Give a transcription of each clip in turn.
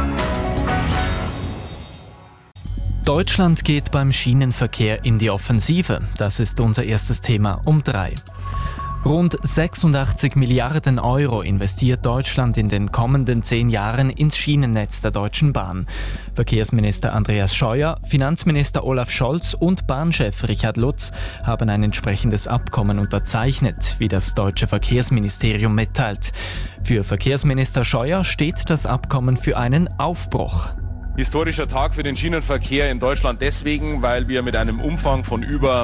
Deutschland geht beim Schienenverkehr in die Offensive. Das ist unser erstes Thema um 3. Rund 86 Milliarden Euro investiert Deutschland in den kommenden 10 Jahren ins Schienennetz der Deutschen Bahn. Verkehrsminister Andreas Scheuer, Finanzminister Olaf Scholz und Bahnchef Richard Lutz haben ein entsprechendes Abkommen unterzeichnet, wie das deutsche Verkehrsministerium mitteilt. Für Verkehrsminister Scheuer steht das Abkommen für einen Aufbruch. Historischer Tag für den Schienenverkehr in Deutschland deswegen, weil wir mit einem Umfang von über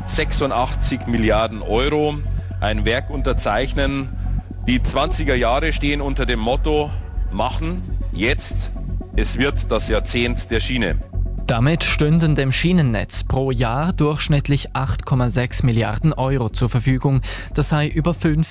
86 Milliarden Euro ein Werk unterzeichnen. Die 20er Jahre stehen unter dem Motto Machen, jetzt, es wird das Jahrzehnt der Schiene. Damit stünden dem Schienennetz pro Jahr durchschnittlich 8,6 Milliarden Euro zur Verfügung. Das sei über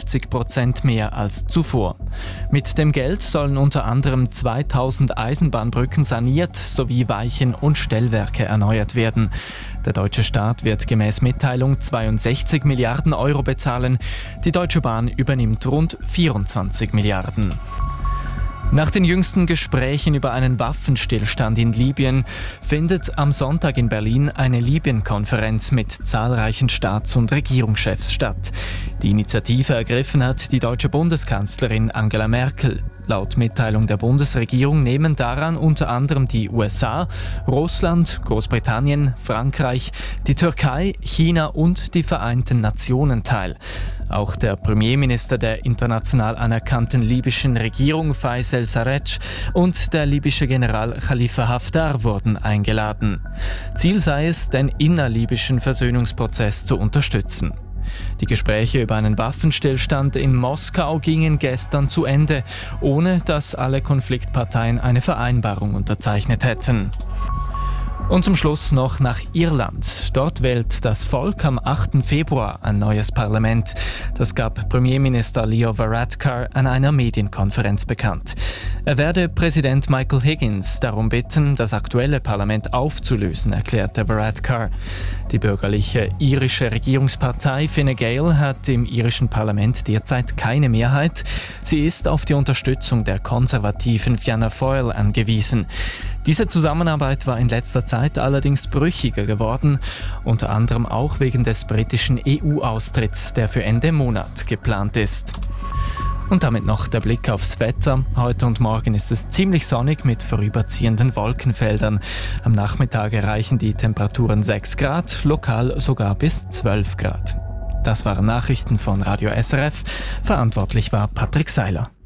50% mehr als zuvor. Mit dem Geld sollen unter anderem 2000 Eisenbahnbrücken saniert sowie Weichen und Stellwerke erneuert werden. Der deutsche Staat wird gemäß Mitteilung 62 Milliarden Euro bezahlen. Die Deutsche Bahn übernimmt rund 24 Milliarden. Nach den jüngsten Gesprächen über einen Waffenstillstand in Libyen findet am Sonntag in Berlin eine Libyen-Konferenz mit zahlreichen Staats- und Regierungschefs statt. Die Initiative ergriffen hat die deutsche Bundeskanzlerin Angela Merkel. Laut Mitteilung der Bundesregierung nehmen daran unter anderem die USA, Russland, Großbritannien, Frankreich, die Türkei, China und die Vereinten Nationen teil. Auch der Premierminister der international anerkannten libyschen Regierung Faisal Sarraj und der libysche General Khalifa Haftar wurden eingeladen. Ziel sei es, den innerlibyschen Versöhnungsprozess zu unterstützen. Die Gespräche über einen Waffenstillstand in Moskau gingen gestern zu Ende, ohne dass alle Konfliktparteien eine Vereinbarung unterzeichnet hätten. Und zum Schluss noch nach Irland. Dort wählt das Volk am 8. Februar ein neues Parlament. Das gab Premierminister Leo Varadkar an einer Medienkonferenz bekannt. Er werde Präsident Michael Higgins darum bitten, das aktuelle Parlament aufzulösen, erklärte Varadkar. Die bürgerliche irische Regierungspartei Fine Gael hat im irischen Parlament derzeit keine Mehrheit. Sie ist auf die Unterstützung der konservativen Fianna Fáil angewiesen. Diese Zusammenarbeit war in letzter Zeit allerdings brüchiger geworden, unter anderem auch wegen des britischen EU-Austritts, der für Ende Monat geplant ist. Und damit noch der Blick aufs Wetter. Heute und morgen ist es ziemlich sonnig mit vorüberziehenden Wolkenfeldern. Am Nachmittag erreichen die Temperaturen 6 Grad, lokal sogar bis 12 Grad. Das waren Nachrichten von Radio SRF. Verantwortlich war Patrick Seiler.